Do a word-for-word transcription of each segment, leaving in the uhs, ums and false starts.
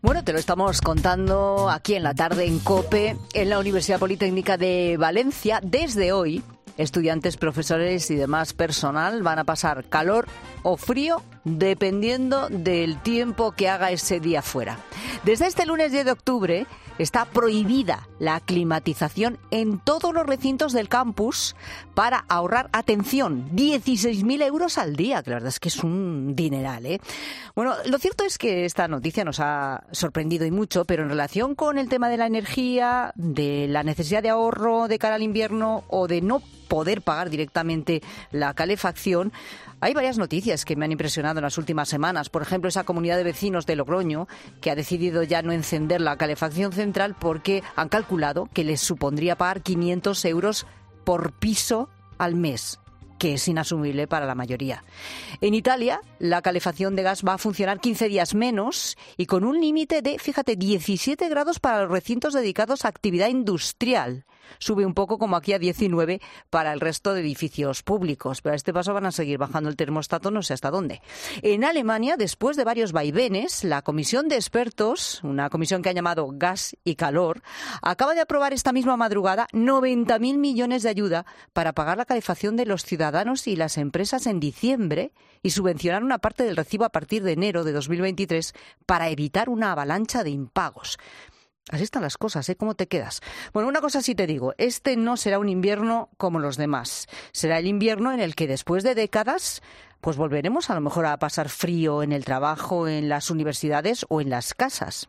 Bueno, te lo estamos contando aquí en la tarde en COPE, en la Universidad Politécnica de Valencia. Desde hoy, estudiantes, profesores y demás personal van a pasar calor o frío dependiendo del tiempo que haga ese día fuera. Desde este lunes diez de octubre está prohibida la climatización en todos los recintos del campus para ahorrar, atención, dieciséis mil euros al día, que la verdad es que es un dineral, ¿eh? Bueno, lo cierto es que esta noticia nos ha sorprendido y mucho, pero en relación con el tema de la energía, de la necesidad de ahorro de cara al invierno o de no poder pagar directamente la calefacción, hay varias noticias que me han impresionado en las últimas semanas. Por ejemplo, esa comunidad de vecinos de Logroño que ha decidido ya no encender la calefacción central porque han calculado que les supondría pagar quinientos euros por piso al mes, que es inasumible para la mayoría. En Italia, la calefacción de gas va a funcionar quince días menos y con un límite de, fíjate, diecisiete grados para los recintos dedicados a actividad industrial. Sube un poco, como aquí, a diecinueve para el resto de edificios públicos. Pero a este paso van a seguir bajando el termostato no sé hasta dónde. En Alemania, después de varios vaivenes, la comisión de expertos, una comisión que han llamado Gas y Calor, acaba de aprobar esta misma madrugada noventa mil millones de ayuda para pagar la calefacción de los ciudadanos y las empresas en diciembre y subvencionar una parte del recibo a partir de enero de dos mil veintitrés para evitar una avalancha de impagos. Así están las cosas, ¿eh? ¿Cómo te quedas? Bueno, una cosa sí te digo, este no será un invierno como los demás. Será el invierno en el que después de décadas, pues volveremos a lo mejor a pasar frío en el trabajo, en las universidades o en las casas.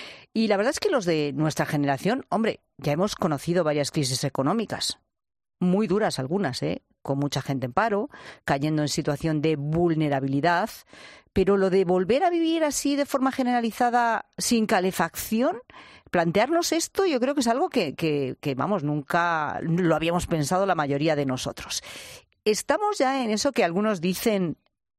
Y la verdad es que los de nuestra generación, hombre, ya hemos conocido varias crisis económicas. Muy duras algunas, ¿eh? Con mucha gente en paro, cayendo en situación de vulnerabilidad. Pero lo de volver a vivir así de forma generalizada sin calefacción, plantearnos esto, yo creo que es algo que, que, que, vamos, nunca lo habíamos pensado la mayoría de nosotros. Estamos ya en eso que algunos dicen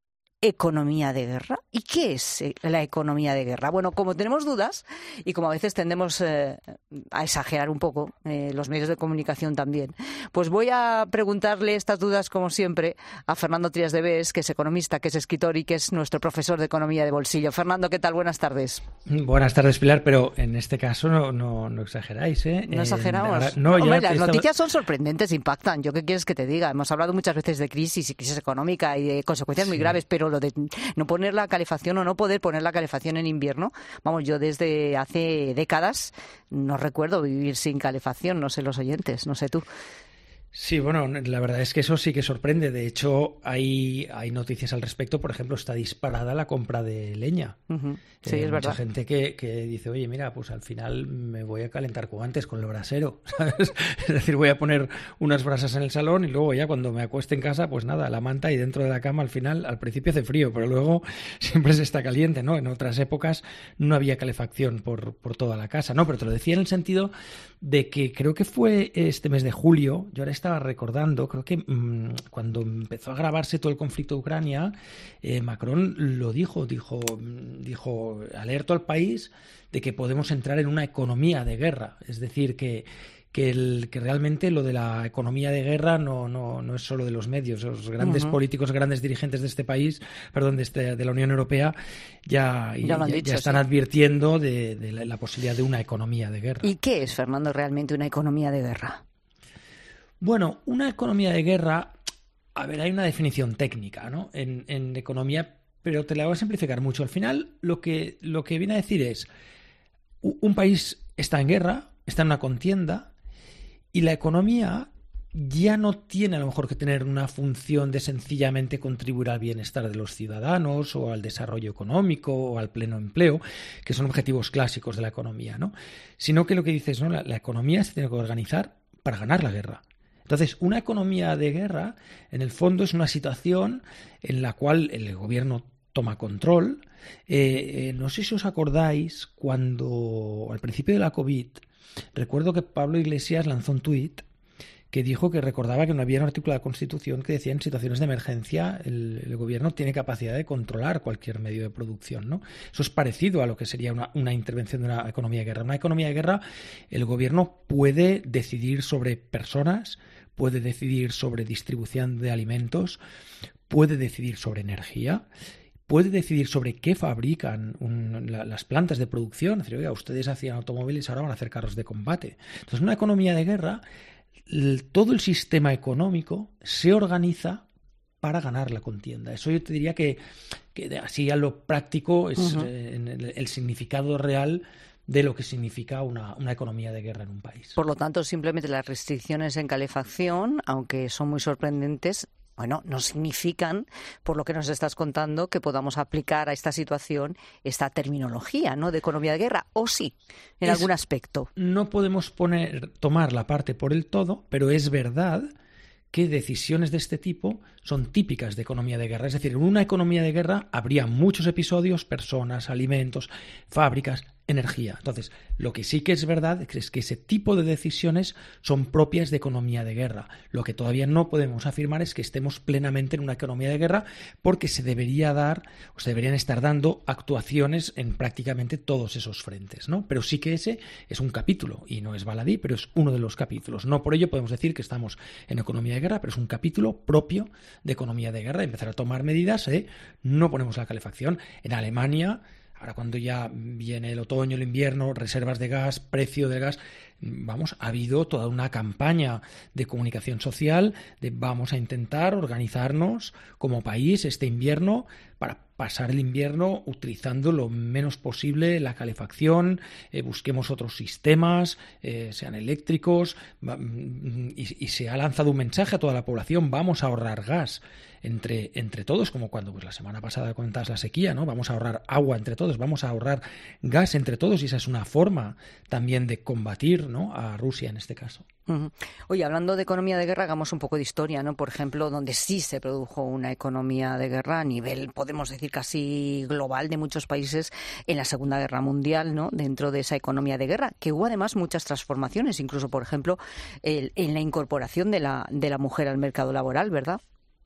economía de guerra. ¿Y qué es la economía de guerra? Bueno, como tenemos dudas y como a veces tendemos eh, a exagerar un poco, eh, los medios de comunicación también, pues voy a preguntarle estas dudas, como siempre, a Fernando Trías de Bes, que es economista, que es escritor y que es nuestro profesor de economía de bolsillo. Fernando, ¿qué tal? Buenas tardes. Buenas tardes, Pilar, pero en este caso no, no, no exageráis, ¿eh? No exageramos. Ahora, no, no, hombre, las estaba... noticias son sorprendentes, impactan. ¿Yo qué quieres que te diga? Hemos hablado muchas veces de crisis y crisis económica y de consecuencias muy sí. graves, pero lo de no poner la calefacción o no poder poner la calefacción en invierno, vamos, yo desde hace décadas no recuerdo vivir sin calefacción, no sé los oyentes, no sé tú. Sí, bueno, la verdad es que eso sí que sorprende. De hecho, hay, hay noticias al respecto. Por ejemplo, está disparada la compra de leña. Uh-huh. Sí, eh, es mucha verdad. gente que, que dice, oye, mira, pues al final me voy a calentar con antes con el brasero, ¿sabes? Es decir, voy a poner unas brasas en el salón y luego ya cuando me acueste en casa, pues nada, la manta y dentro de la cama al final, al principio hace frío, pero luego siempre se está caliente, ¿no? En otras épocas no había calefacción por, por toda la casa, ¿no? Pero te lo decía en el sentido de que creo que fue este mes de julio, yo ahora estaba recordando, creo que mmm, cuando empezó a agravarse todo el conflicto de Ucrania, eh, Macron lo dijo, dijo, dijo, alerto al país de que podemos entrar en una economía de guerra, es decir, que Que, el, que realmente lo de la economía de guerra no, no, no es solo de los medios. Los grandes uh-huh. políticos, grandes dirigentes de este país, perdón, de, este, de la Unión Europea, ya, ya, ya, dicho, ya están sí. advirtiendo de, de la, la posibilidad de una economía de guerra. ¿Y qué es, Fernando, realmente una economía de guerra? Bueno, una economía de guerra, a ver, hay una definición técnica, ¿no? En, en economía, pero te la voy a simplificar mucho. Al final, lo que, lo que viene a decir es, un país está en guerra, está en una contienda, y la economía ya no tiene a lo mejor que tener una función de sencillamente contribuir al bienestar de los ciudadanos o al desarrollo económico o al pleno empleo, que son objetivos clásicos de la economía, ¿no? Sino que lo que dices, ¿no? La, la economía se tiene que organizar para ganar la guerra. Entonces, una economía de guerra, en el fondo, es una situación en la cual el gobierno toma control. Eh, eh, no sé si os acordáis cuando, al principio de la COVID, recuerdo que Pablo Iglesias lanzó un tuit que dijo que recordaba que no había un artículo de la Constitución que decía en situaciones de emergencia el, el gobierno tiene capacidad de controlar cualquier medio de producción, ¿no? Eso es parecido a lo que sería una, una intervención de una economía de guerra. En una economía de guerra, el gobierno puede decidir sobre personas, puede decidir sobre distribución de alimentos, puede decidir sobre energía, puede decidir sobre qué fabrican un, la, las plantas de producción. Es decir, oiga, ustedes hacían automóviles, ahora van a hacer carros de combate. Entonces, en una economía de guerra, el, todo el sistema económico se organiza para ganar la contienda. Eso yo te diría que, que así a lo práctico es uh-huh. eh, el, el significado real de lo que significa una, una economía de guerra en un país. Por lo tanto, simplemente las restricciones en calefacción, aunque son muy sorprendentes, bueno, no significan, por lo que nos estás contando, que podamos aplicar a esta situación esta terminología, ¿no?, de economía de guerra, o sí, en es, algún aspecto. No podemos poner, tomar la parte por el todo, pero es verdad que decisiones de este tipo son típicas de economía de guerra. Es decir, en una economía de guerra habría muchos episodios, personas, alimentos, fábricas, energía. Entonces, lo que sí que es verdad es que ese tipo de decisiones son propias de economía de guerra. Lo que todavía no podemos afirmar es que estemos plenamente en una economía de guerra, porque se debería dar, o se deberían estar dando actuaciones en prácticamente todos esos frentes, ¿no? Pero sí que ese es un capítulo, y no es baladí, pero es uno de los capítulos. No por ello podemos decir que estamos en economía de guerra, pero es un capítulo propio de economía de guerra. Empezar a tomar medidas, ¿eh? No ponemos la calefacción. En Alemania, ahora cuando ya viene el otoño, el invierno, reservas de gas, precio del gas, vamos, ha habido toda una campaña de comunicación social de vamos a intentar organizarnos como país este invierno para pasar el invierno utilizando lo menos posible la calefacción, eh, busquemos otros sistemas, eh, sean eléctricos, y, y se ha lanzado un mensaje a toda la población, vamos a ahorrar gas entre, entre todos, como cuando pues, la semana pasada comentabas la sequía, ¿no? Vamos a ahorrar agua entre todos, vamos a ahorrar gas entre todos, y esa es una forma también de combatir, ¿no?, a Rusia en este caso. Uh-huh. Oye, hablando de economía de guerra, hagamos un poco de historia, ¿no? Por ejemplo, donde sí se produjo una economía de guerra a nivel, podemos decir, casi global de muchos países en la Segunda Guerra Mundial, ¿no? Dentro de esa economía de guerra, que hubo además muchas transformaciones, incluso, por ejemplo, el, en la incorporación de la, de la mujer al mercado laboral, ¿verdad?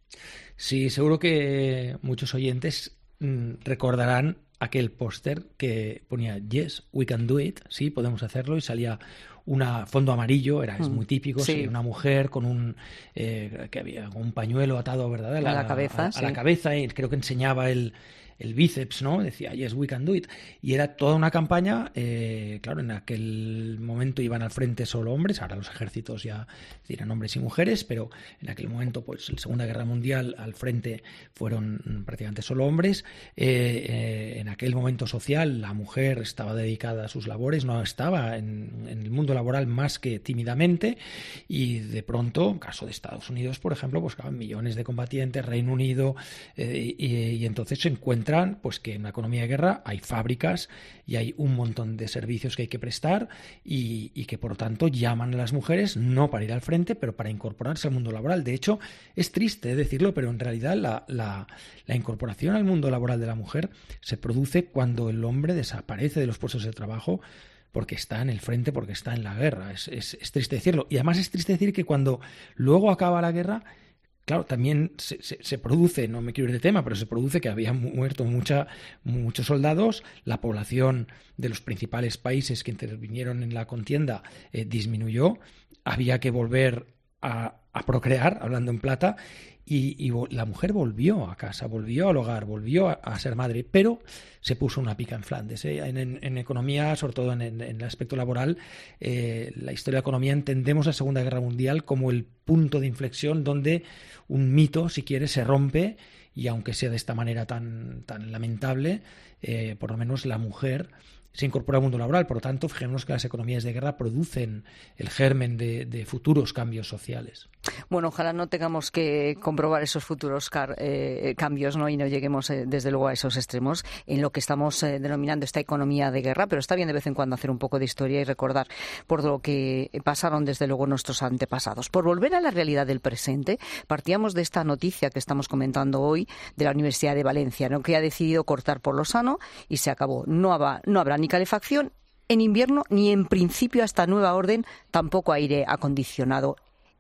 Sí, seguro que muchos oyentes mmm, recordarán aquel póster que ponía Yes, we can do it, sí, podemos hacerlo, y salía una fondo amarillo, era es muy típico, sí. Sí, una mujer con un eh, que había un pañuelo atado, ¿verdad?, a la, a la cabeza, a, sí. a la cabeza, y creo que enseñaba el el bíceps, ¿no? Decía, yes, we can do it. Y era toda una campaña, eh, claro, en aquel momento iban al frente solo hombres, ahora los ejércitos ya eran hombres y mujeres, pero en aquel momento, pues, en la Segunda Guerra Mundial, al frente fueron prácticamente solo hombres. Eh, eh, en aquel momento social, la mujer estaba dedicada a sus labores, no estaba en, en el mundo laboral más que tímidamente, y de pronto, caso de Estados Unidos, por ejemplo, pues, claro, millones de combatientes, Reino Unido, eh, y, y entonces se encuentra pues que en una economía de guerra hay fábricas y hay un montón de servicios que hay que prestar, y, y que por lo tanto llaman a las mujeres no para ir al frente, pero para incorporarse al mundo laboral. De hecho, es triste decirlo, pero en realidad la, la, la incorporación al mundo laboral de la mujer se produce cuando el hombre desaparece de los puestos de trabajo porque está en el frente, porque está en la guerra. Es, es, es triste decirlo. Y además es triste decir que cuando luego acaba la guerra, claro, también se, se, se produce, no me quiero ir de tema, pero se produce que había muerto mucha, muchos soldados, la población de los principales países que intervinieron en la contienda eh, disminuyó, había que volver a, a procrear, hablando en plata, y, y la mujer volvió a casa, volvió al hogar, volvió a, a ser madre, pero se puso una pica en Flandes. ¿eh? En, en, en economía, sobre todo en, en, en el aspecto laboral, eh, la historia de la economía, entendemos la Segunda Guerra Mundial como el punto de inflexión donde un mito, si quieres, se rompe, y aunque sea de esta manera tan, tan lamentable, eh, por lo menos la mujer se incorpora al mundo laboral. Por lo tanto, fijémonos que las economías de guerra producen el germen de, de futuros cambios sociales. Bueno, ojalá no tengamos que comprobar esos futuros car- eh, cambios, ¿no? Y no lleguemos, eh, desde luego, a esos extremos en lo que estamos eh, denominando esta economía de guerra, pero está bien de vez en cuando hacer un poco de historia y recordar por lo que pasaron, desde luego, nuestros antepasados. Por volver a la realidad del presente, partíamos de esta noticia que estamos comentando hoy de la Universidad de Valencia, ¿no?, que ha decidido cortar por lo sano y se acabó. No, habrá, no habrá ni calefacción en invierno, ni en principio, hasta nueva orden, tampoco aire acondicionado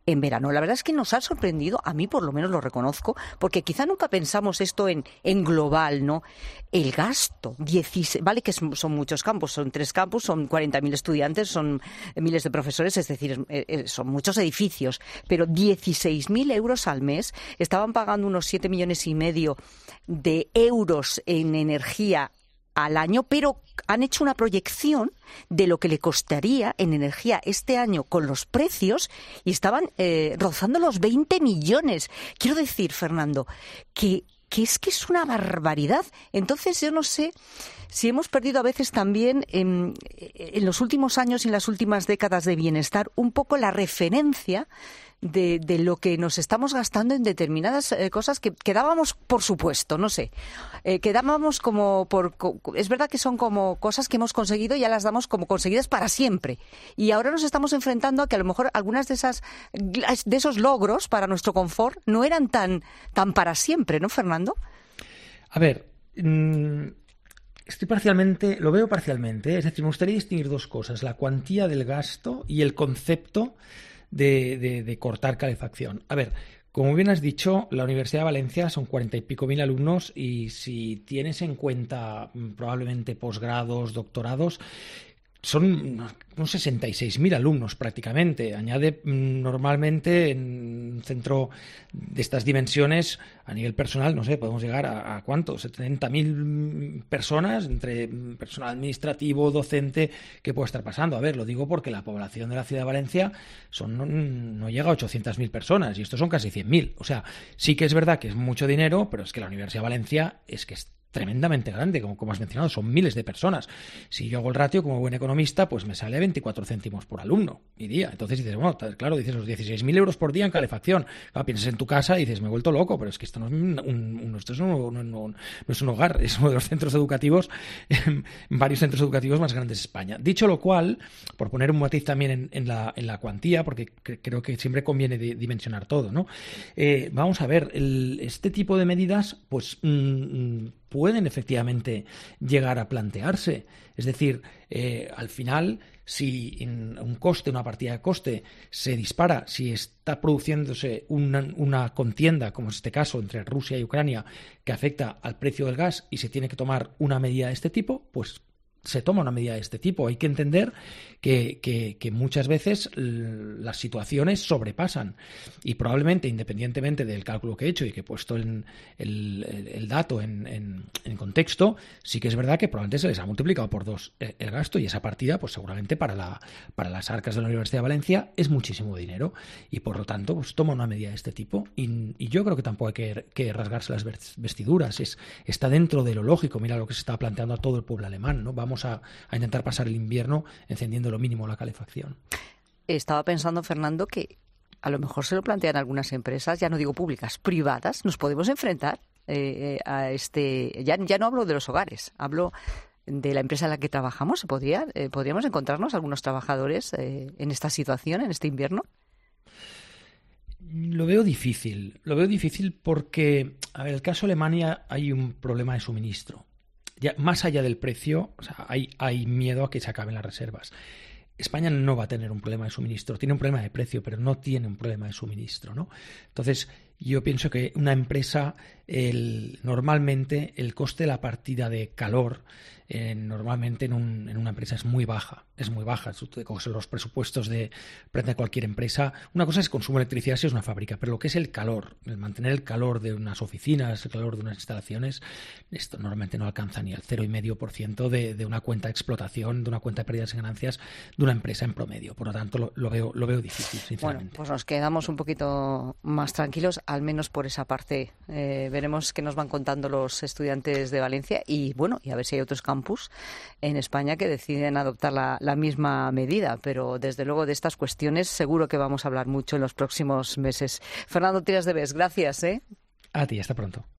en verano. La verdad es que nos ha sorprendido, a mí por lo menos lo reconozco, porque quizá nunca pensamos esto en, en global, ¿no? El gasto, dieciséis, vale que son, son muchos campus, son tres campus, son cuarenta mil estudiantes, son miles de profesores, es decir, son muchos edificios, pero dieciséis mil euros al mes, estaban pagando unos siete millones y medio de euros en energía al año, pero han hecho una proyección de lo que le costaría en energía este año con los precios y estaban eh, rozando los veinte millones. Quiero decir, Fernando, que, que es que es una barbaridad. Entonces yo no sé si hemos perdido a veces también en, en los últimos años y en las últimas décadas de bienestar un poco la referencia De, de lo que nos estamos gastando en determinadas eh, cosas que, que dábamos por supuesto, no sé, eh, que dábamos como por... Co, es verdad que son como cosas que hemos conseguido y ya las damos como conseguidas para siempre. Y ahora nos estamos enfrentando a que a lo mejor algunas de esas de esos logros para nuestro confort no eran tan, tan para siempre, ¿no, Fernando? A ver... Mmm... Estoy parcialmente, lo veo parcialmente, ¿eh? Es decir, me gustaría distinguir dos cosas, la cuantía del gasto y el concepto de, de, de cortar calefacción. A ver, como bien has dicho, la Universidad de Valencia son cuarenta y pico mil alumnos y si tienes en cuenta probablemente posgrados, doctorados, son unos sesenta y seis mil alumnos prácticamente. Añade normalmente en un centro de estas dimensiones, a nivel personal, no sé, podemos llegar a, a ¿cuánto? setenta mil personas, entre personal administrativo, docente, que puede estar pasando. A ver, lo digo porque la población de la ciudad de Valencia son, no, no llega a ochocientas mil personas y estos son casi cien mil. O sea, sí que es verdad que es mucho dinero, pero es que la Universidad de Valencia es que es tremendamente grande, como, como has mencionado, son miles de personas. Si yo hago el ratio como buen economista, pues me sale a veinticuatro céntimos por alumno y día. Entonces dices, bueno, claro, dices los dieciséis mil euros por día en calefacción. Claro, piensas en tu casa y dices, me he vuelto loco, pero es que esto no es un, un, esto es un, no, no, no es un hogar, es uno de los centros educativos, varios centros educativos más grandes de España. Dicho lo cual, por poner un matiz también en, en, la, en la cuantía, porque creo que siempre conviene de, dimensionar todo, ¿no? Eh, vamos a ver, el, este tipo de medidas, pues... Mmm, pueden efectivamente llegar a plantearse. Es decir, eh, al final, si en un coste, una partida de coste, se dispara, si está produciéndose una, una contienda, como es este caso, entre Rusia y Ucrania, que afecta al precio del gas y se tiene que tomar una medida de este tipo, pues se toma una medida de este tipo. Hay que entender que, que, que muchas veces las situaciones sobrepasan y probablemente, independientemente del cálculo que he hecho y que he puesto en el, el, el dato en, en, en contexto, sí que es verdad que probablemente se les ha multiplicado por dos el, el gasto y esa partida, pues seguramente para, la, para las arcas de la Universidad de Valencia es muchísimo dinero y por lo tanto pues toma una medida de este tipo y, y yo creo que tampoco hay que, que rasgarse las vestiduras, es, está dentro de lo lógico. Mira lo que se está planteando a todo el pueblo alemán, ¿no? Vamos A, a intentar pasar el invierno encendiendo lo mínimo la calefacción. Estaba pensando, Fernando, que a lo mejor se lo plantean algunas empresas, ya no digo públicas, privadas, nos podemos enfrentar eh, a este... Ya, ya no hablo de los hogares, hablo de la empresa en la que trabajamos. ¿Se podría, eh, ¿Podríamos encontrarnos algunos trabajadores eh, en esta situación, en este invierno? Lo veo difícil, lo veo difícil porque, a ver, el caso Alemania hay un problema de suministro. Ya, más allá del precio, o sea, hay, hay miedo a que se acaben las reservas. España no va a tener un problema de suministro, tiene un problema de precio, pero no tiene un problema de suministro, ¿no? Entonces, yo pienso que una empresa, el, normalmente el coste de la partida de calor, eh, normalmente en, un, en una empresa es muy baja, es muy baja. Son los presupuestos de, de cualquier empresa. Una cosa es consumo de electricidad si es una fábrica, pero lo que es el calor, el mantener el calor de unas oficinas, el calor de unas instalaciones, esto normalmente no alcanza ni el cero coma cinco por ciento de, de una cuenta de explotación, de una cuenta de pérdidas y ganancias de una empresa en promedio. Por lo tanto, lo, lo, veo, lo veo difícil, sinceramente. Bueno, pues nos quedamos un poquito más tranquilos, al menos por esa parte. Eh, veremos qué nos van contando los estudiantes de Valencia y, bueno, y a ver si hay otros campus en España que deciden adoptar la, la misma medida. Pero, desde luego, de estas cuestiones seguro que vamos a hablar mucho en los próximos meses. Fernando Tiras de Bes, gracias, ¿eh? A ti, hasta pronto.